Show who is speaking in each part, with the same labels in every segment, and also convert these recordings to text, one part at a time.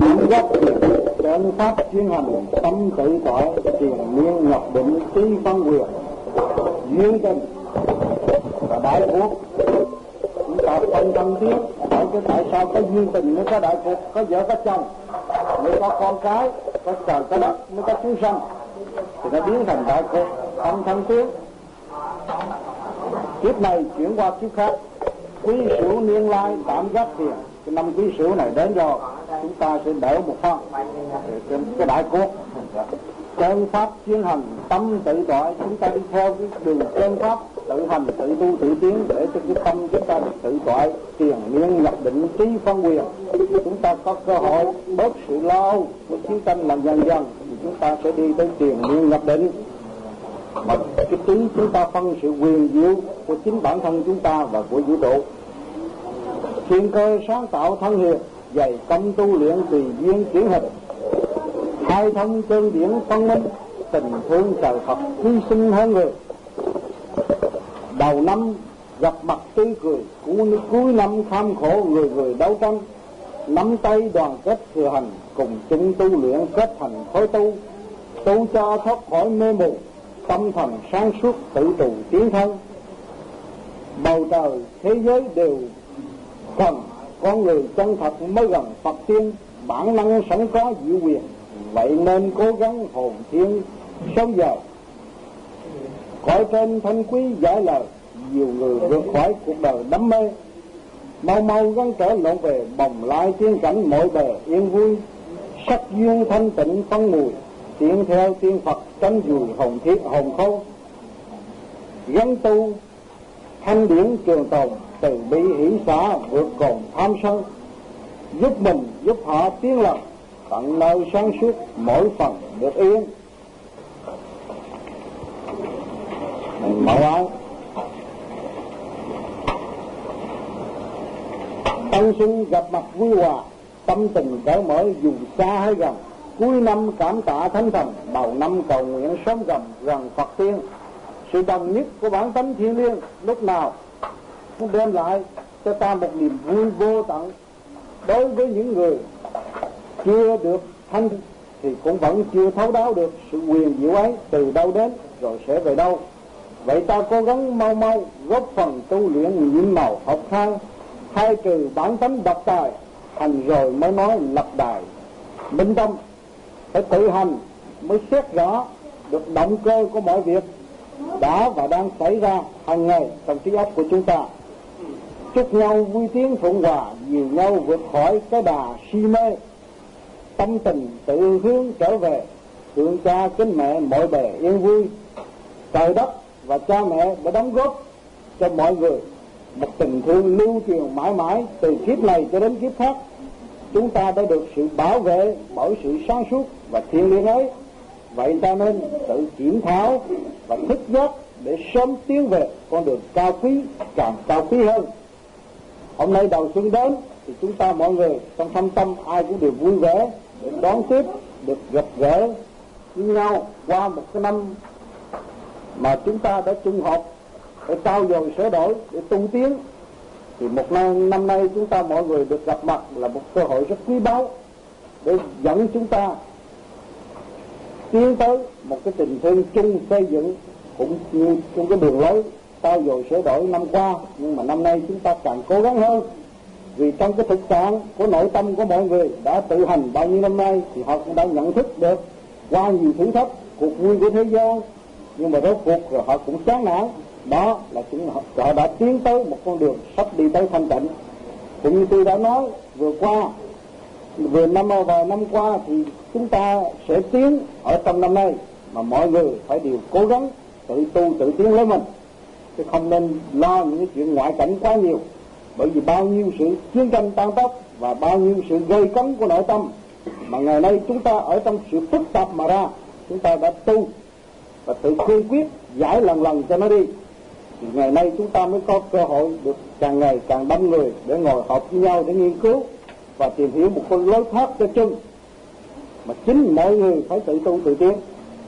Speaker 1: góp đơn pháp chuyên hành tâm tự tại tiền niên ngọc định trí phân quyền duyên tình và đại cuộc. Chúng ta không tâm thiết hỏi cái tại sao có duyên tình mới có đại cuộc, có vợ có chồng mới có con cái, có trời có đất mới có chúng sanh, thì nó biến thành đại cuộc không thân thiết. Kiếp này chuyển qua kiếp khác, quý sửu niên lai tạm gác tiền. Cái năm quý sửu này đến rồi, chúng ta sẽ đỡ một phần cái đại cuộc. Chân pháp chuyên hành tâm tự tại, chúng ta đi theo cái đường chân pháp tự hành tự tu tự tiến để cho cái tâm chúng ta tự tại tiền niên nhập định trí phân quyền. Chúng ta có cơ hội bớt sự lo âu của chiến tranh làm dần dần thì chúng ta sẽ đi tới tiền niên nhập định. Mà cái trí chúng ta phân sự quyền diệu của chính bản thân chúng ta và của vũ trụ. Thiên cơ sáng tạo thân hiền, dày tâm tu luyện tùy duyên chuyển hình. Hai thông chân điển phân minh, tình thương trời Phật hy sinh hơn người. Đầu năm gặp mặt tươi cười, cuối năm kham khổ người người đấu tranh. Nắm tay đoàn kết thừa hành, cùng chung tu luyện kết thành khối tu. Tu cho thoát khỏi mê mù, tâm thần sáng suốt tự tù tiến thân. Bầu trời thế giới đều cần con người chân thật mới gần Phật tiên, bản năng sẵn có diệu quyền. Vậy nên cố gắng hồn thiên sống giờ, cõi trên thanh quý giải lời. Nhiều người vượt khỏi cuộc đời đắm mê, mau mau gắn trở lộn về bồng lai tiên cảnh mọi bề yên vui. Sắc duyên thanh tịnh phân mùi, tiến theo tiên Phật tránh dùi hồn thiết hồn khâu. Gắn tu thanh điển trường tồn, từ bi hỷ xả vượt cồn tham sân. Giúp mình giúp họ tiến lần, tận nơi sáng suốt mỗi phần được yên. Mẫu ái tân sinh gặp mặt vui hòa, tâm tình cởi mở dù xa hay gần. Cuối năm cảm tạ thánh thần, đầu năm cầu nguyện sớm gần Phật tiên. Sự đồng nhất của bản tánh thiêng liêng lúc nào cũng đem lại cho ta một niềm vui vô tận. Đối với những người chưa được thanh thì cũng vẫn chưa thấu đáo được sự quyền diệu ấy từ đâu đến rồi sẽ về đâu. Vậy ta cố gắng mau mau góp phần tu luyện nhiệm màu học khang, khai trừ bản tánh độc tài, hành rồi mới nói lập đài. Minh tâm phải tự hành mới xét rõ được động cơ của mọi việc đã và đang xảy ra hàng ngày trong trí óc của chúng ta. Chúc nhau vui tiếng thuận hòa, dìu nhau vượt khỏi cái đà si mê. Tâm tình tự hướng trở về, thương cha kính mẹ mọi bề yên vui. Trời đất và cha mẹ đã đóng góp cho mọi người một tình thương lưu truyền mãi mãi từ kiếp này cho đến kiếp khác. Chúng ta đã được sự bảo vệ bởi sự sáng suốt và thiêng liêng ấy. Vậy ta nên tự kiểm thảo và thức giác để sớm tiến về con đường cao quý, càng cao quý hơn. Hôm nay đầu xuân đến thì chúng ta mọi người trong thâm tâm ai cũng đều vui vẻ để đón tiếp, được gặp gỡ với nhau qua một cái năm mà chúng ta đã chung hợp để trao dồi sửa đổi để tu tiến. Thì một năm nay chúng ta mọi người được gặp mặt là một cơ hội rất quý báu để dẫn chúng ta tiến tới một cái tình thương chung xây dựng cũng như trong cái đường lối trao dồi sửa đổi năm qua. Nhưng mà năm nay chúng ta càng cố gắng hơn, vì trong cái thực trạng của nội tâm của mọi người đã tự hành bao nhiêu năm nay thì họ cũng đã nhận thức được qua nhiều thử thách cuộc vui của thế gian, nhưng mà rốt cuộc rồi họ cũng chán nản. Đó là họ đã tiến tới một con đường sắp đi tới thanh tịnh. Cũng như tôi đã nói vừa năm qua thì chúng ta sẽ tiến ở trong năm nay, mà mọi người phải đều cố gắng tự tu tự tiến lấy mình, chứ không nên lo những cái chuyện ngoại cảnh quá nhiều. Bởi vì bao nhiêu sự chiến tranh tan tóc và bao nhiêu sự gây cấn của nội tâm mà ngày nay chúng ta ở trong sự phức tạp mà ra, chúng ta đã tu và tự cương quyết giải lần cho nó đi, thì ngày nay chúng ta mới có cơ hội được càng ngày càng đông người để ngồi họp với nhau để nghiên cứu và tìm hiểu một con lối thoát cho chung. Mà chính mọi người phải tự tu tự tiến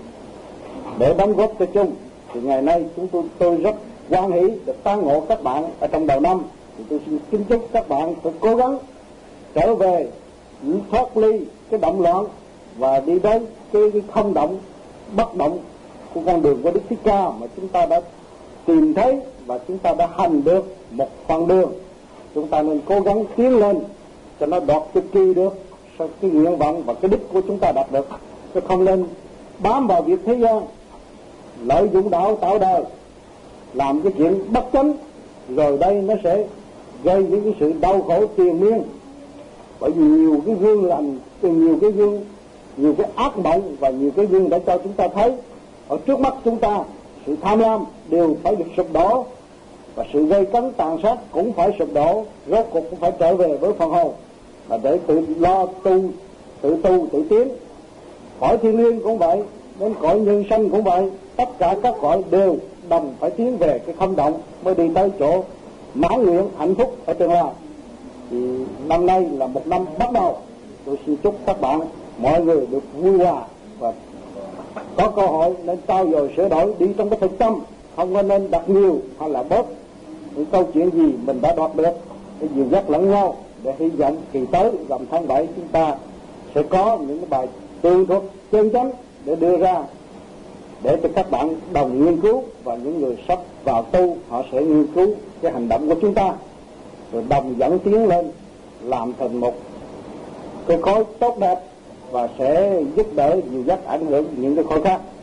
Speaker 1: để đóng góp cho chung. Thì ngày nay tôi rất hoan hỷ được tán ngộ các bạn ở trong đầu năm. Thì tôi xin kính chúc các bạn phải cố gắng trở về thoát ly cái động loạn và đi đến cái không động, bất động của con đường của Đức Thích Ca mà chúng ta đã tìm thấy và chúng ta đã hành được một phần đường. Chúng ta nên cố gắng tiến lên cho nó đoạt cực kỳ được sau cái nguyện vọng và cái đích của chúng ta đạt được, chứ không nên bám vào việc thế gian, lợi dụng đạo tạo đời, làm cái chuyện bất chánh, rồi đây nó sẽ gây những cái sự đau khổ triền miên. Bởi vì nhiều cái gương lành, nhiều cái ác mộng và nhiều cái gương đã cho chúng ta thấy ở trước mắt chúng ta sự tham lam đều phải được sụp đổ, và sự gây cấn tàn sát cũng phải sụp đổ, rốt cuộc cũng phải trở về với phần hồn, là để tự lo tự tiến. Cõi thiên liêng cũng vậy, đến cõi nhân sanh cũng vậy, tất cả các cõi đều đồng phải tiến về cái không động mới đi tới chỗ mãn nguyện hạnh phúc ở tương lai. Thì năm nay là một năm bắt đầu, tôi xin chúc các bạn mọi người được vui hòa và có cơ hội nên trao dồi sửa đổi, đi trong cái thực tâm, không có nên đặt nhiều hay là bớt những câu chuyện gì mình đã đoạt được, để dìu dắt lẫn nhau, để hy vọng kỳ tới rằm tháng 7 chúng ta sẽ có những cái bài tường thuật chân chánh để đưa ra để cho các bạn đồng nghiên cứu, và những người sắp vào tu họ sẽ nghiên cứu cái hành động của chúng ta, rồi đồng dẫn tiến lên làm thành một cái khối tốt đẹp và sẽ giúp đỡ dìu dắt ảnh hưởng những cái khối khác.